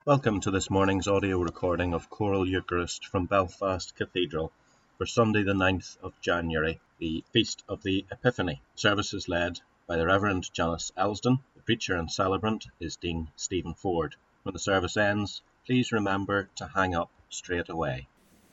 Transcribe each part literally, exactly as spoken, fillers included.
Welcome to this morning's audio recording of Choral Eucharist from Belfast Cathedral for Sunday the ninth of January, the Feast of the Epiphany. Service is led by the Reverend Janice Elsden. The preacher and celebrant is Dean Stephen Ford. When the service ends, please remember to hang up straight away.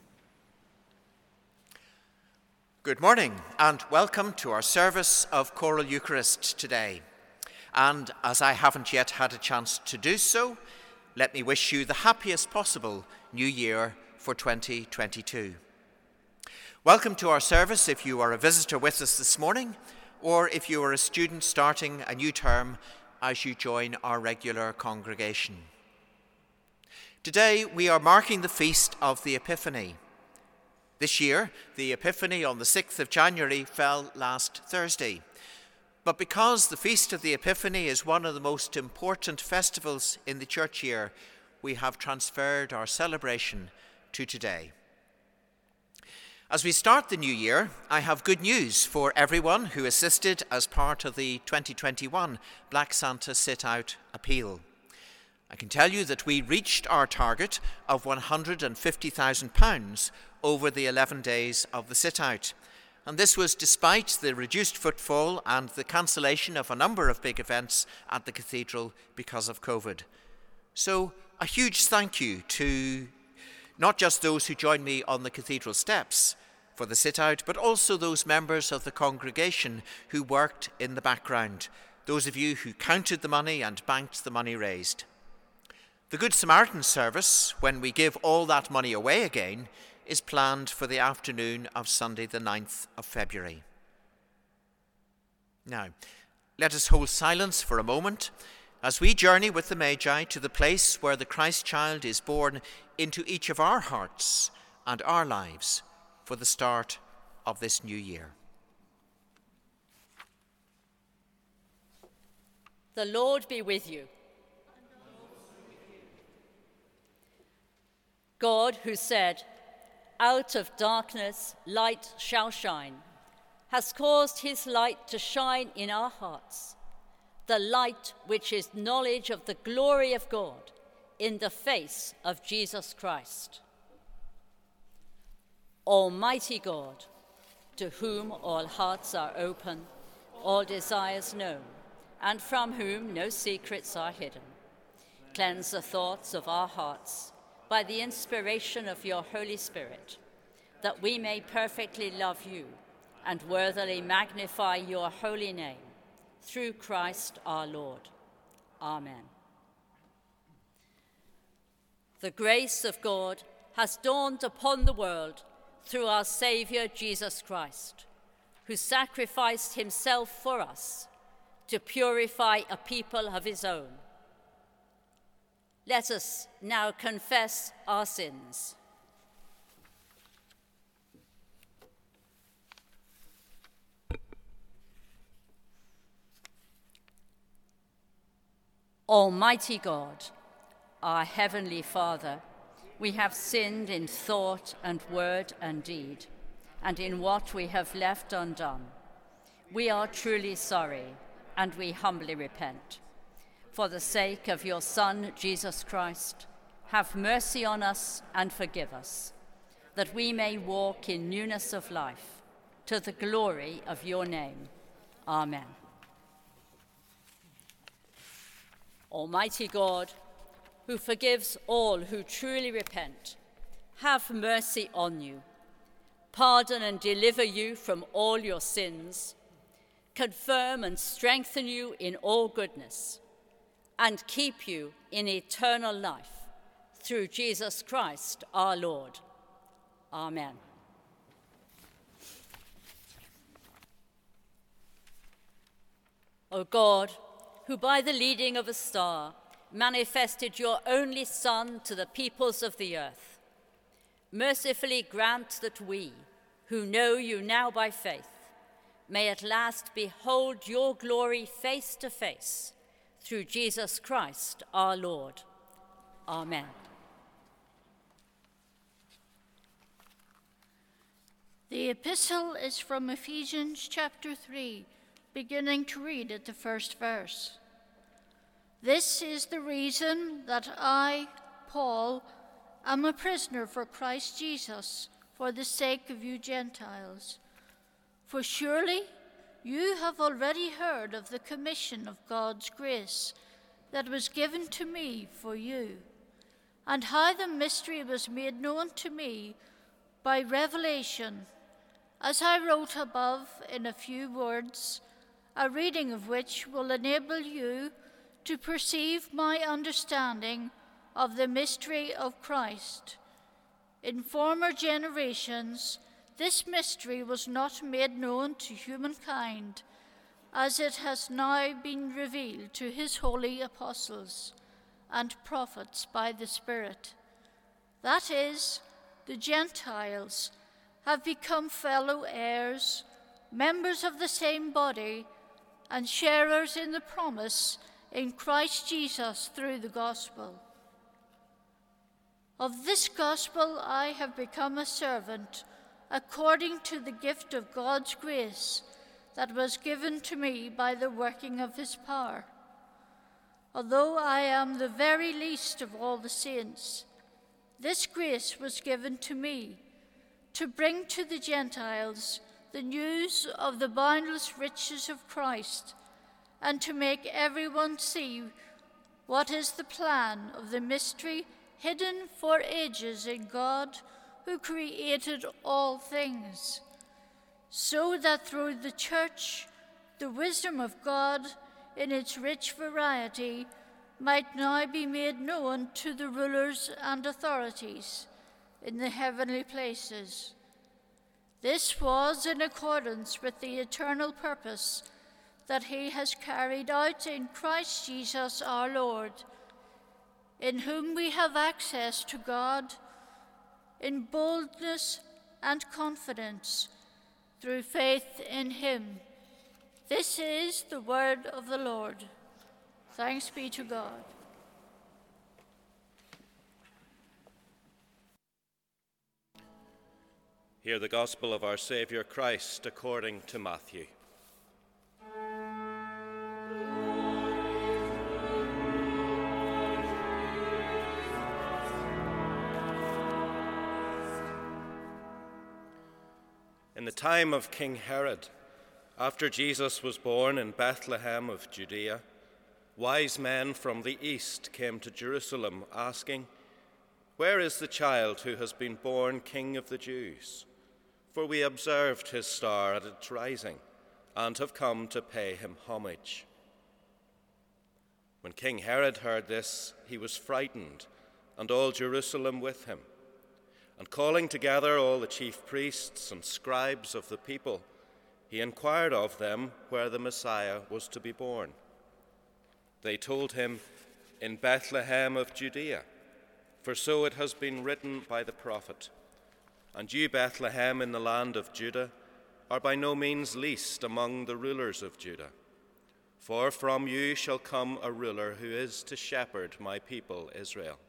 Good morning and welcome to our service of Choral Eucharist today. And as I haven't yet had a chance to do so, let me wish you the happiest possible New Year for twenty twenty-two. Welcome to our service if you are a visitor with us this morning, or if you are a student starting a new term as you join our regular congregation. Today we are marking the Feast of the Epiphany. This year, the Epiphany on the sixth of January fell last Thursday. But because the Feast of the Epiphany is one of the most important festivals in the church year, we have transferred our celebration to today. As we start the new year, I have good news for everyone who assisted as part of the twenty twenty-one Black Santa Sit-Out Appeal. I can tell you that we reached our target of one hundred fifty thousand pounds over the eleven days of the sit-out. And this was despite the reduced footfall and the cancellation of a number of big events at the cathedral because of COVID. So a huge thank you to not just those who joined me on the cathedral steps for the sit-out, but also those members of the congregation who worked in the background, those of you who counted the money and banked the money raised. The Good Samaritan service, when we give all that money away again, is planned for the afternoon of Sunday the ninth of February. Now, let us hold silence for a moment as we journey with the Magi to the place where the Christ child is born into each of our hearts and our lives for the start of this new year. The Lord be with you. God, who said, "Out of darkness light shall shine," has caused his light to shine in our hearts, the light which is knowledge of the glory of God in the face of Jesus Christ. Almighty God, to whom all hearts are open, all desires known, and from whom no secrets are hidden, cleanse the thoughts of our hearts by the inspiration of your Holy Spirit, that we may perfectly love you and worthily magnify your holy name, through Christ our Lord. Amen. The grace of God has dawned upon the world through our Saviour Jesus Christ, who sacrificed himself for us to purify a people of his own. Let us now confess our sins. Almighty God, our Heavenly Father, we have sinned in thought and word and deed, and in what we have left undone. We are truly sorry, and we humbly repent. For the sake of your Son, Jesus Christ, have mercy on us and forgive us, that we may walk in newness of life, to the glory of your name. Amen. Almighty God, who forgives all who truly repent, have mercy on you, pardon and deliver you from all your sins, confirm and strengthen you in all goodness, and keep you in eternal life, through Jesus Christ our Lord. Amen. O God, who by the leading of a star manifested your only Son to the peoples of the earth, mercifully grant that we, who know you now by faith, may at last behold your glory face to face, through Jesus Christ our Lord. Amen. The epistle is from Ephesians chapter three, beginning to read at the first verse. This is the reason that I, Paul, am a prisoner for Christ Jesus, for the sake of you Gentiles. For surely you have already heard of the commission of God's grace that was given to me for you, and how the mystery was made known to me by revelation, as I wrote above in a few words, a reading of which will enable you to perceive my understanding of the mystery of Christ. In former generations, this mystery was not made known to humankind, as it has now been revealed to his holy apostles and prophets by the Spirit. That is, the Gentiles have become fellow heirs, members of the same body, and sharers in the promise in Christ Jesus through the gospel. Of this gospel I have become a servant according to the gift of God's grace that was given to me by the working of his power. Although I am the very least of all the saints, this grace was given to me to bring to the Gentiles the news of the boundless riches of Christ, and to make everyone see what is the plan of the mystery hidden for ages in God, who created all things, so that through the church the wisdom of God in its rich variety might now be made known to the rulers and authorities in the heavenly places. This was in accordance with the eternal purpose that he has carried out in Christ Jesus our Lord, in whom we have access to God in boldness and confidence through faith in him. This is the word of the Lord. Thanks be to God. Hear the gospel of our Saviour Christ according to Matthew. In the time of King Herod, after Jesus was born in Bethlehem of Judea, wise men from the east came to Jerusalem asking, "Where is the child who has been born King of the Jews? For we observed his star at its rising and have come to pay him homage." When King Herod heard this, he was frightened, and all Jerusalem with him. And calling together all the chief priests and scribes of the people, he inquired of them where the Messiah was to be born. They told him, "In Bethlehem of Judea, for so it has been written by the prophet, 'And you, Bethlehem, in the land of Judah, are by no means least among the rulers of Judah. For from you shall come a ruler who is to shepherd my people Israel.'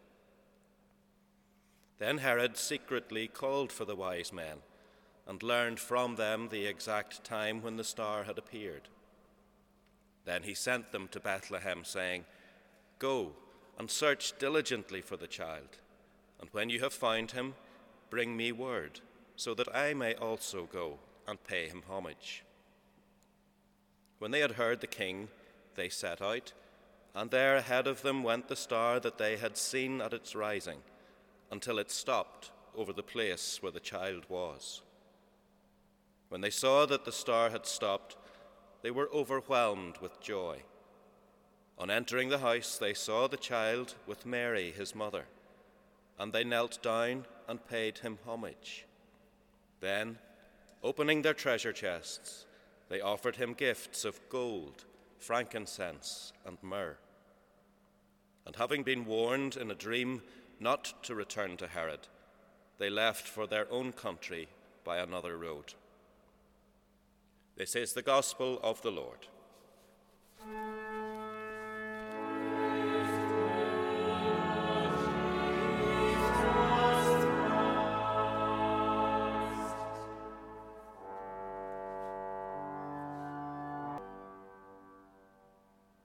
Then Herod secretly called for the wise men and learned from them the exact time when the star had appeared. Then he sent them to Bethlehem, saying, 'Go and search diligently for the child, and when you have found him, bring me word, so that I may also go and pay him homage.' When they had heard the king, they set out, and there ahead of them went the star that they had seen at its rising, until it stopped over the place where the child was. When they saw that the star had stopped, they were overwhelmed with joy. On entering the house, they saw the child with Mary, his mother, and they knelt down and paid him homage. Then, opening their treasure chests, they offered him gifts of gold, frankincense, and myrrh. And having been warned in a dream not to return to Herod, they left for their own country by another road. This is the gospel of the Lord.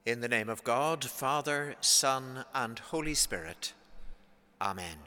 In the name of God, Father, Son, and Holy Spirit. Amen.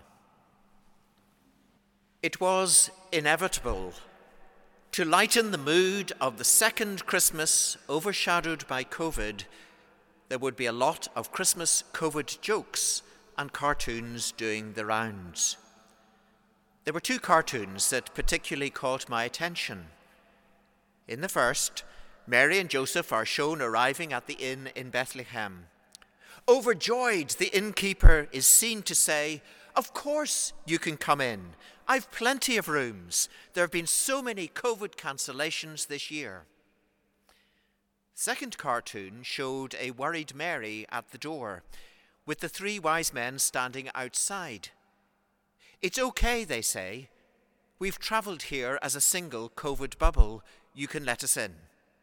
It was inevitable. To lighten the mood of the second Christmas overshadowed by COVID, there would be a lot of Christmas COVID jokes and cartoons doing the rounds. There were two cartoons that particularly caught my attention. In the first, Mary and Joseph are shown arriving at the inn in Bethlehem. Overjoyed, the innkeeper is seen to say, "Of course you can come in. I've plenty of rooms. There have been so many COVID cancellations this year." The second cartoon showed a worried Mary at the door, with the three wise men standing outside. "It's okay," they say. "We've travelled here as a single COVID bubble. You can let us in."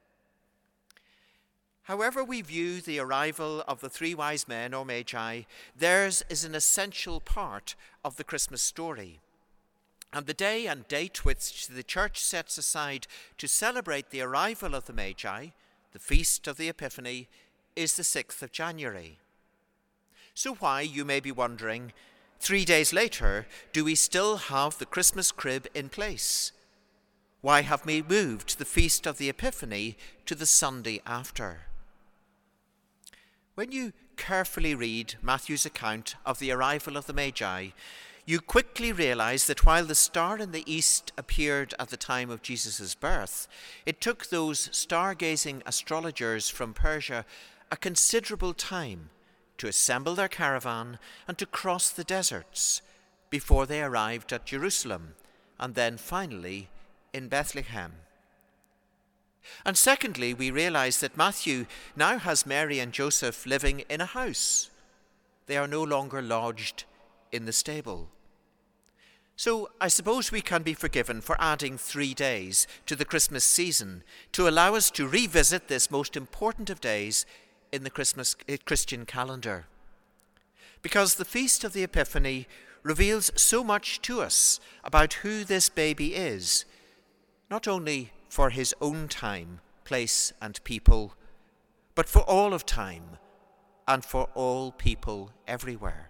However we view the arrival of the three wise men or magi, theirs is an essential part of the Christmas story. And the day and date which the church sets aside to celebrate the arrival of the magi, the feast of the Epiphany, is the sixth of January. So why, you may be wondering, three days later, do we still have the Christmas crib in place? Why have we moved the feast of the Epiphany to the Sunday after? When you carefully read Matthew's account of the arrival of the Magi, you quickly realize that while the star in the east appeared at the time of Jesus' birth, it took those stargazing astrologers from Persia a considerable time to assemble their caravan and to cross the deserts before they arrived at Jerusalem and then finally in Bethlehem. And secondly, we realize that Matthew now has Mary and Joseph living in a house. They are no longer lodged in the stable. So I suppose we can be forgiven for adding three days to the Christmas season to allow us to revisit this most important of days in the Christmas Christian calendar. Because the Feast of the Epiphany reveals so much to us about who this baby is, not only for his own time, place, and people, but for all of time and for all people everywhere.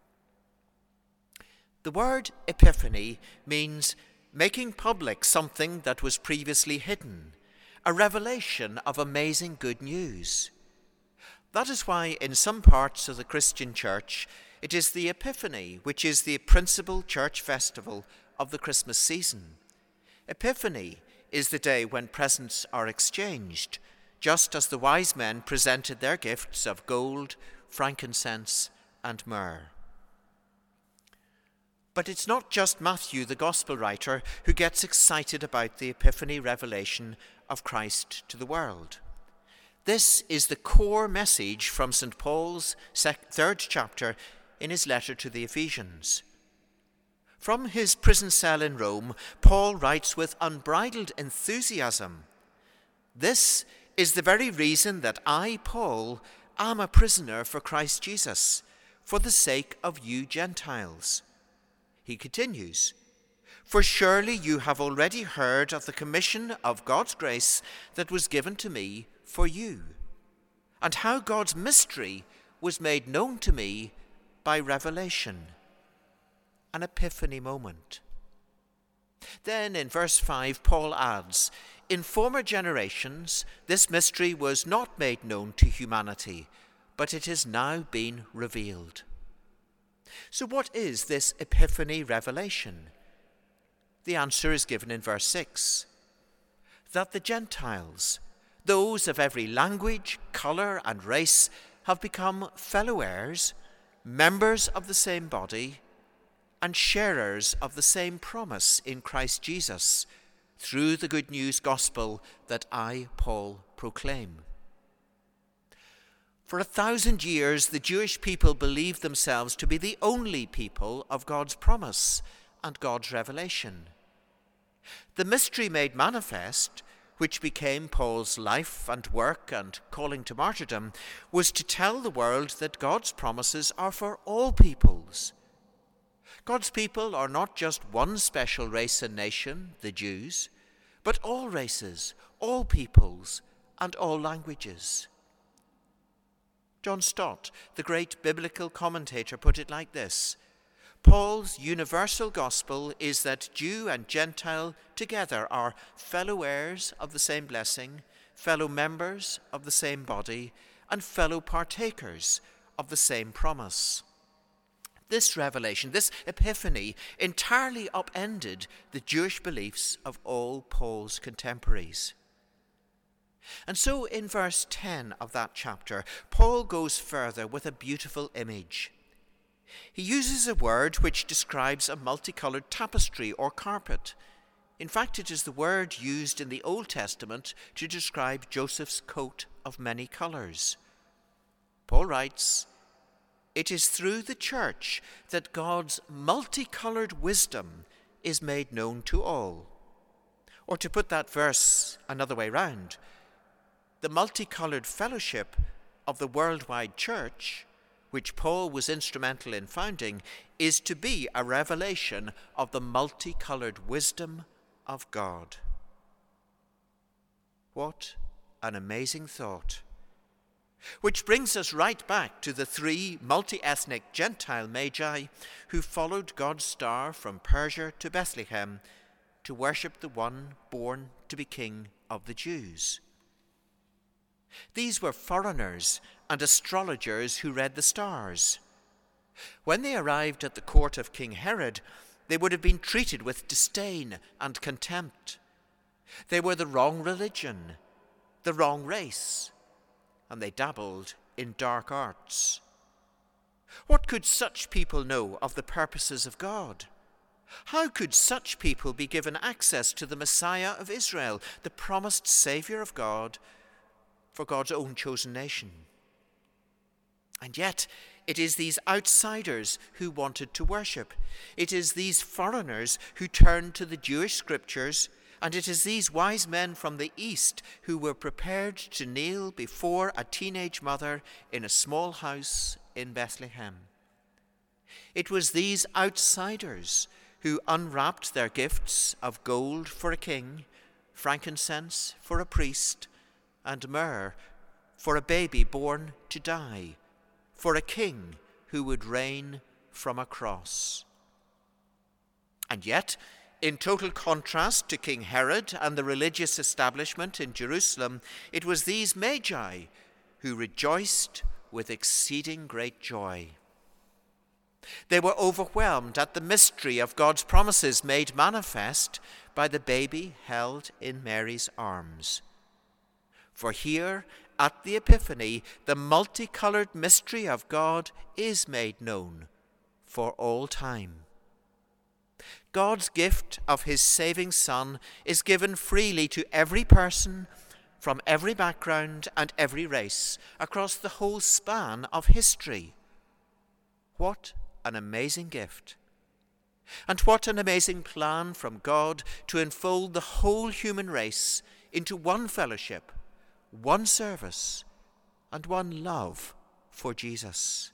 The word epiphany means making public something that was previously hidden, a revelation of amazing good news. That is why in some parts of the Christian church, it is the Epiphany which is the principal church festival of the Christmas season. Epiphany is the day when presents are exchanged, just as the wise men presented their gifts of gold, frankincense, and myrrh. But it's not just Matthew, the gospel writer, who gets excited about the Epiphany revelation of Christ to the world. This is the core message from Saint Paul's third chapter in his letter to the Ephesians. From his prison cell in Rome, Paul writes with unbridled enthusiasm, "This is the very reason that I, Paul, am a prisoner for Christ Jesus, for the sake of you Gentiles." He continues, "For surely you have already heard of the commission of God's grace that was given to me for you, and how God's mystery was made known to me by revelation." An epiphany moment. Then in verse five, Paul adds, "In former generations, this mystery was not made known to humanity, but it has now been revealed." So what is this epiphany revelation? The answer is given in verse six. That the Gentiles, those of every language, colour, and race, have become fellow heirs, members of the same body, and sharers of the same promise in Christ Jesus, through the good news gospel that I, Paul, proclaim. For a thousand years, the Jewish people believed themselves to be the only people of God's promise and God's revelation. The mystery made manifest, which became Paul's life and work and calling to martyrdom, was to tell the world that God's promises are for all peoples. God's people are not just one special race and nation, the Jews, but all races, all peoples, and all languages. John Stott, the great biblical commentator, put it like this: Paul's universal gospel is that Jew and Gentile together are fellow heirs of the same blessing, fellow members of the same body, and fellow partakers of the same promise. This revelation, this epiphany, entirely upended the Jewish beliefs of all Paul's contemporaries. And so in verse ten of that chapter, Paul goes further with a beautiful image. He uses a word which describes a multicolored tapestry or carpet. In fact, it is the word used in the Old Testament to describe Joseph's coat of many colors. Paul writes, "It is through the church that God's multicolored wisdom is made known to all." Or to put that verse another way round, the multicolored fellowship of the worldwide church, which Paul was instrumental in founding, is to be a revelation of the multicolored wisdom of God. What an amazing thought. Which brings us right back to the three multi-ethnic Gentile magi who followed God's star from Persia to Bethlehem to worship the one born to be King of the Jews. These were foreigners and astrologers who read the stars. When they arrived at the court of King Herod, they would have been treated with disdain and contempt. They were the wrong religion, the wrong race, and they dabbled in dark arts. What could such people know of the purposes of God? How could such people be given access to the Messiah of Israel, the promised Saviour of God, for God's own chosen nation? And yet, it is these outsiders who wanted to worship. It is these foreigners who turned to the Jewish scriptures, and it is these wise men from the East who were prepared to kneel before a teenage mother in a small house in Bethlehem. It was these outsiders who unwrapped their gifts of gold for a king, frankincense for a priest, and myrrh for a baby born to die, for a king who would reign from a cross. And yet, in total contrast to King Herod and the religious establishment in Jerusalem, it was these magi who rejoiced with exceeding great joy. They were overwhelmed at the mystery of God's promises made manifest by the baby held in Mary's arms. For here at the Epiphany, the multicolored mystery of God is made known for all time. God's gift of his saving Son is given freely to every person from every background and every race across the whole span of history. What an amazing gift! And what an amazing plan from God to enfold the whole human race into one fellowship, one service, and one love for Jesus.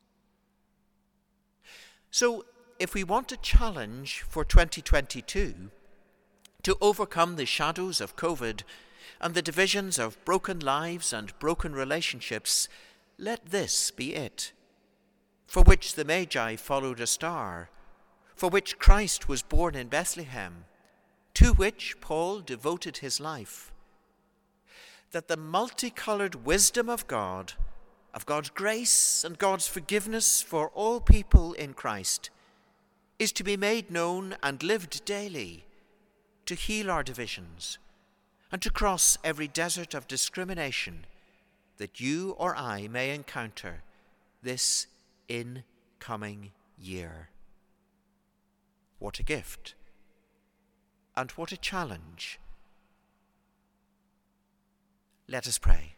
So, if we want a challenge for twenty twenty-two to overcome the shadows of COVID and the divisions of broken lives and broken relationships, let this be it, for which the Magi followed a star, for which Christ was born in Bethlehem, to which Paul devoted his life. That the multicolored wisdom of God, of God's grace and God's forgiveness for all people in Christ, is to be made known and lived daily, to heal our divisions, and to cross every desert of discrimination that you or I may encounter this incoming year. What a gift, and what a challenge. Let us pray.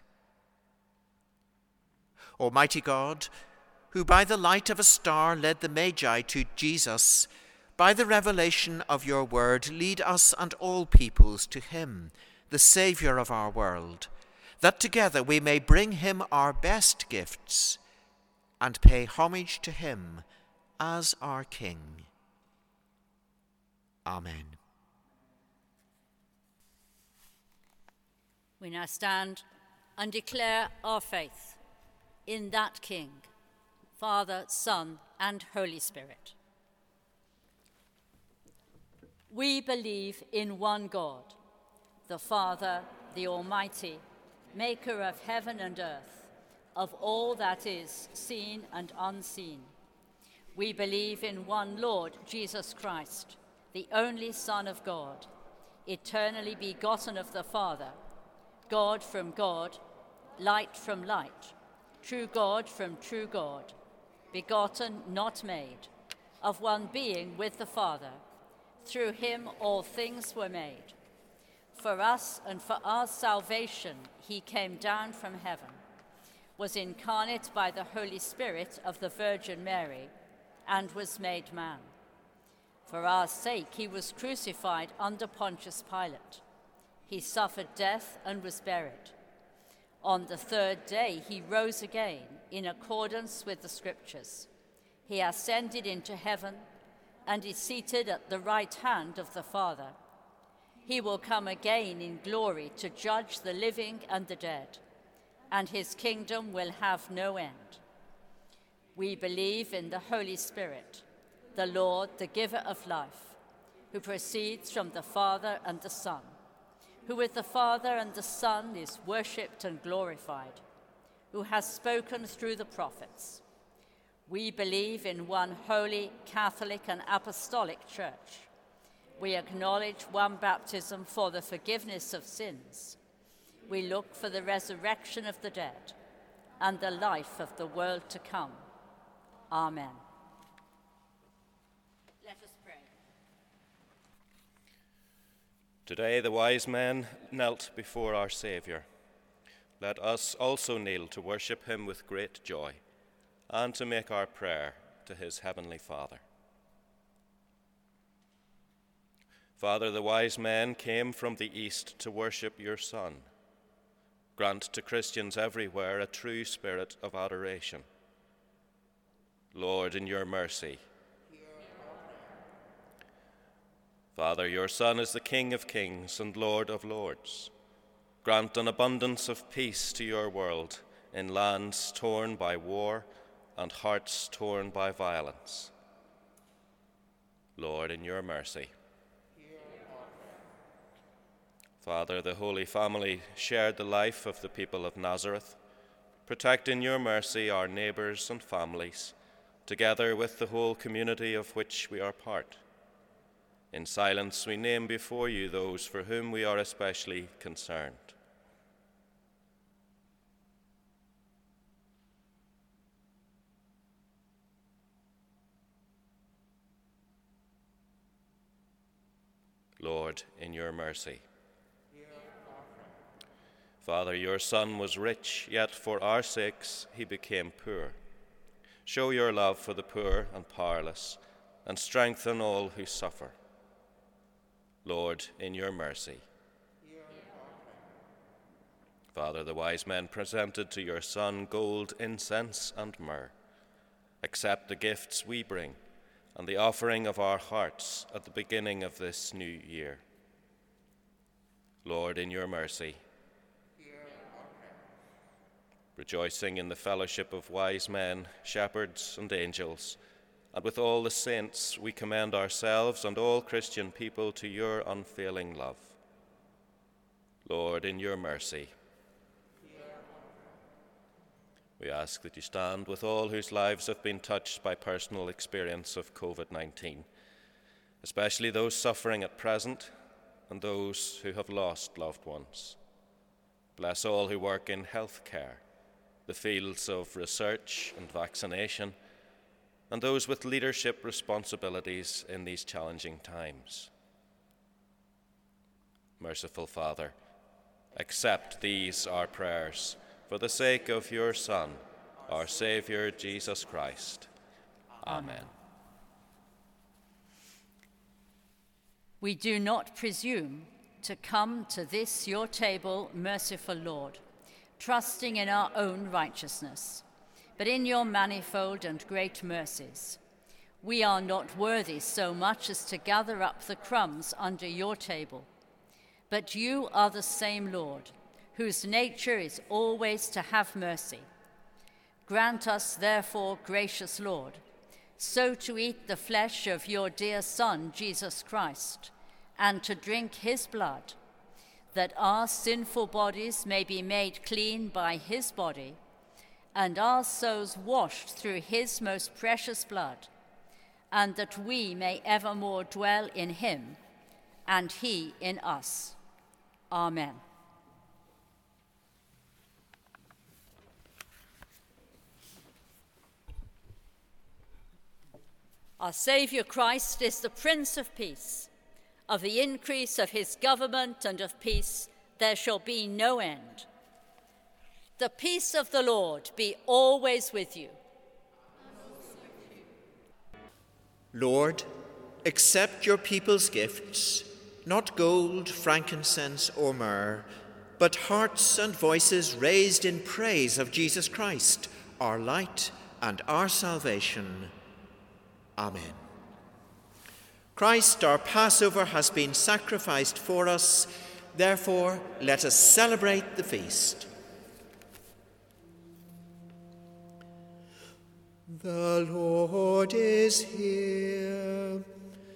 Almighty God, who by the light of a star led the Magi to Jesus, by the revelation of your word, lead us and all peoples to him, the Saviour of our world, that together we may bring him our best gifts and pay homage to him as our King. Amen. We now stand and declare our faith. in that King, Father, Son, and Holy Spirit. We believe in one God, the Father, the Almighty, maker of heaven and earth, of all that is seen and unseen. We believe in one Lord, Jesus Christ, the only Son of God, eternally begotten of the Father, God from God, light from light, true God from true God, begotten, not made, of one being with the Father. Through him all things were made. For us and for our salvation he came down from heaven, was incarnate by the Holy Spirit of the Virgin Mary, and was made man. For our sake he was crucified under Pontius Pilate. He suffered death and was buried. On the third day he rose again in accordance with the Scriptures. He ascended into heaven and is seated at the right hand of the Father. He will come again in glory to judge the living and the dead, and his kingdom will have no end. We believe in the Holy Spirit, the Lord, the giver of life, who proceeds from the Father and the Son, who with the Father and the Son is worshipped and glorified, who has spoken through the prophets. We believe in one holy, Catholic, and Apostolic Church. We acknowledge one baptism for the forgiveness of sins. We look for the resurrection of the dead and the life of the world to come. Amen. Let us pray. Today the wise men knelt before our Saviour. Let us also kneel to worship him with great joy and to make our prayer to his heavenly Father. Father, the wise men came from the east to worship your Son. Grant to Christians everywhere a true spirit of adoration. Lord, in your mercy. Father, your Son is the King of kings and Lord of lords. Grant an abundance of peace to your world in lands torn by war and hearts torn by violence. Lord, in your mercy. Father, the Holy Family shared the life of the people of Nazareth. Protect in your mercy our neighbours and families, together with the whole community of which we are part. In silence we name before you those for whom we are especially concerned. Lord, in your mercy. Father, your Son was rich, yet for our sakes he became poor. Show your love for the poor and powerless, and strengthen all who suffer. Lord, in your mercy. Father, the wise men presented to your Son gold, incense, and myrrh. Accept the gifts we bring and the offering of our hearts at the beginning of this new year. Lord, in your mercy. Rejoicing in the fellowship of wise men, shepherds, and angels, and with all the saints, we commend ourselves and all Christian people to your unfailing love. Lord, in your mercy. We ask that you stand with all whose lives have been touched by personal experience of COVID nineteen, especially those suffering at present and those who have lost loved ones. Bless all who work in health care, the fields of research and vaccination, and those with leadership responsibilities in these challenging times. Merciful Father, accept these our prayers for the sake of your Son, our Saviour, Jesus Christ. Amen. We do not presume to come to this your table, merciful Lord, trusting in our own righteousness, but in your manifold and great mercies. We are not worthy so much as to gather up the crumbs under your table, but you are the same Lord, whose nature is always to have mercy. Grant us, therefore, gracious Lord, so to eat the flesh of your dear Son, Jesus Christ, and to drink his blood, that our sinful bodies may be made clean by his body, and our souls washed through his most precious blood, and that we may evermore dwell in him, and he in us. Amen. Our Saviour Christ is the Prince of Peace. Of the increase of his government and of peace there shall be no end. The peace of the Lord be always with you. Lord, accept your people's gifts, not gold, frankincense, or myrrh, but hearts and voices raised in praise of Jesus Christ, our light and our salvation. Amen. Christ, our Passover, has been sacrificed for us. Therefore, let us celebrate the feast. The Lord is here.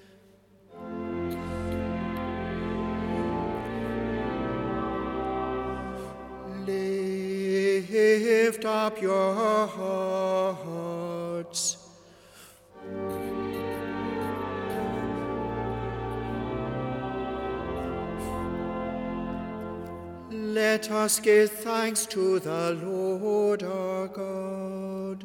Lift up your hearts. Let us give thanks to the Lord our God.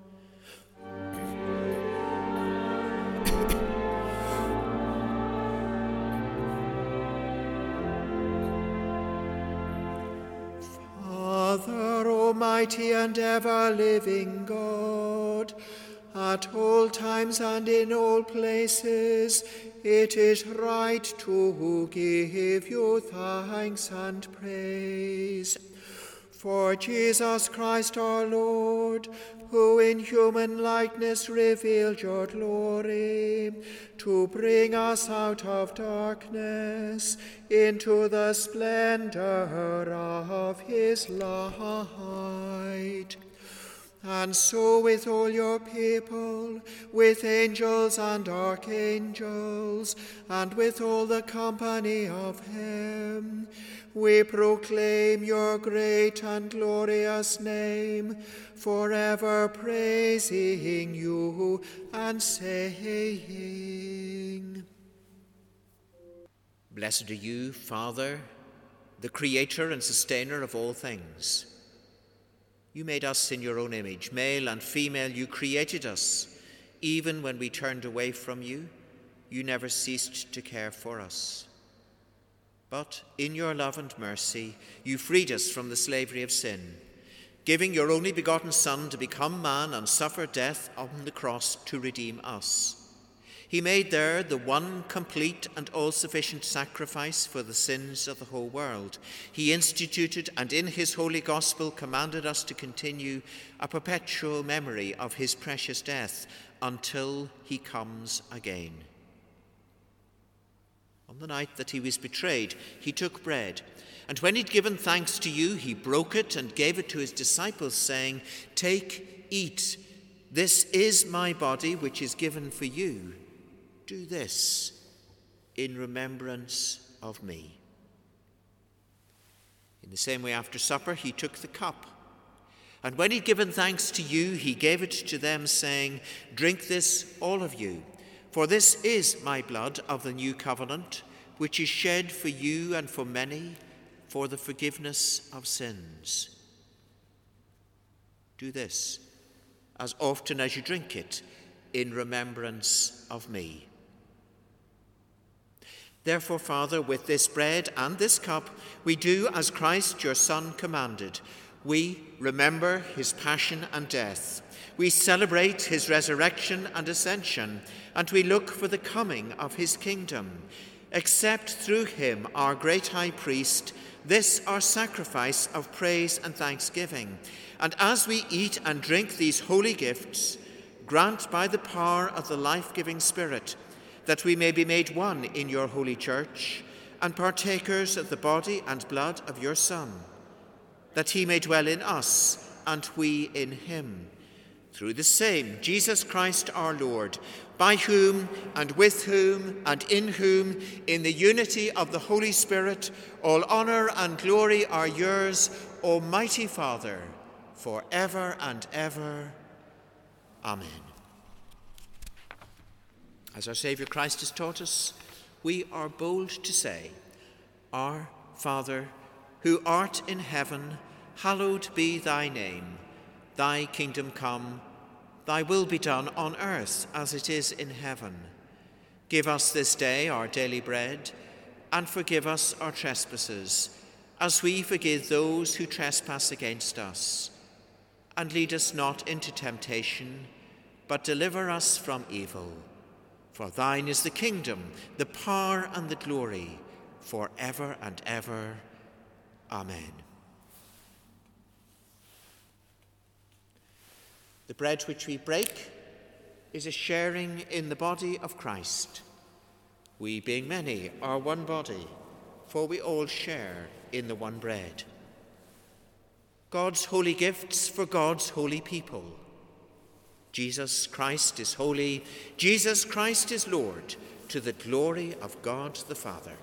Father, almighty and ever-living God, at all times and in all places, it is right to give you thanks and praise. For Jesus Christ our Lord, who in human likeness revealed your glory, to bring us out of darkness into the splendor of his light. And so with all your people, with angels and archangels, and with all the company of heaven, we proclaim your great and glorious name, forever praising you and saying, Blessed are you, Father, the creator and sustainer of all things. You made us in your own image, male and female, you created us. Even when we turned away from you, you never ceased to care for us. But in your love and mercy, you freed us from the slavery of sin, giving your only begotten Son to become man and suffer death on the cross to redeem us. He made there the one complete and all-sufficient sacrifice for the sins of the whole world. He instituted and in his holy gospel commanded us to continue a perpetual memory of his precious death until he comes again. On the night that he was betrayed, he took bread, and when he'd given thanks to you, he broke it and gave it to his disciples, saying, Take, eat. This is my body, which is given for you. Do this in remembrance of me. In the same way, after supper, he took the cup. And when he'd given thanks to you, he gave it to them, saying, Drink this, all of you, for this is my blood of the new covenant, which is shed for you and for many for the forgiveness of sins. Do this as often as you drink it in remembrance of me. Therefore, Father, with this bread and this cup, we do as Christ your Son commanded. We remember his passion and death. We celebrate his resurrection and ascension, and we look for the coming of his kingdom. Accept through him, our great high priest, this our sacrifice of praise and thanksgiving. And as we eat and drink these holy gifts, grant by the power of the life-giving Spirit that we may be made one in your holy church and partakers of the body and blood of your Son, that he may dwell in us and we in him, through the same Jesus Christ our Lord, by whom and with whom and in whom, in the unity of the Holy Spirit, all honour and glory are yours, Almighty Father, for ever and ever. Amen. As our Saviour Christ has taught us, we are bold to say, Our Father, who art in heaven, hallowed be thy name. Thy kingdom come, thy will be done on earth as it is in heaven. Give us this day our daily bread, and forgive us our trespasses, as we forgive those who trespass against us. And lead us not into temptation, but deliver us from evil. For thine is the kingdom, the power, and the glory, for ever and ever. Amen. The bread which we break is a sharing in the body of Christ. We, being many, are one body, for we all share in the one bread. God's holy gifts for God's holy people. Jesus Christ is holy, Jesus Christ is Lord, to the glory of God the Father.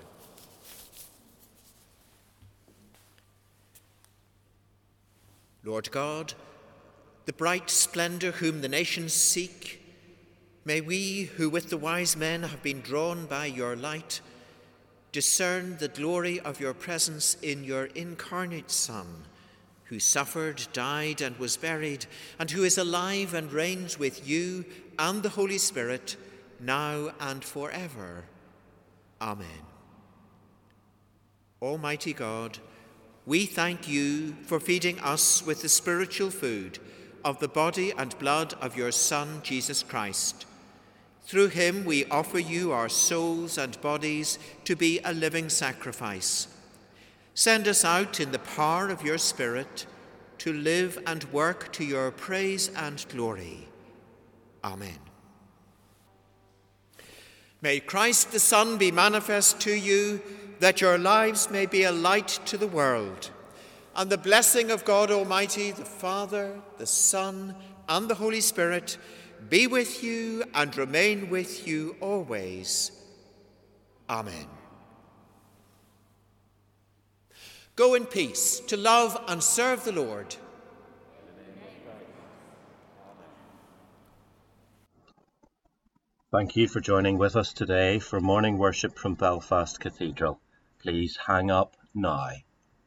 Lord God, the bright splendour whom the nations seek, may we, who with the wise men have been drawn by your light, discern the glory of your presence in your incarnate Son, who suffered, died, and was buried, and who is alive and reigns with you and the Holy Spirit, now and forever. Amen. Almighty God, we thank you for feeding us with the spiritual food of the body and blood of your Son, Jesus Christ. Through him we offer you our souls and bodies to be a living sacrifice. Send us out in the power of your Spirit to live and work to your praise and glory. Amen. May Christ the Son be manifest to you, that your lives may be a light to the world. And the blessing of God Almighty, the Father, the Son, and the Holy Spirit be with you and remain with you always. Amen. Go in peace to love and serve the Lord. Thank you for joining with us today for morning worship from Belfast Cathedral. Please hang up now.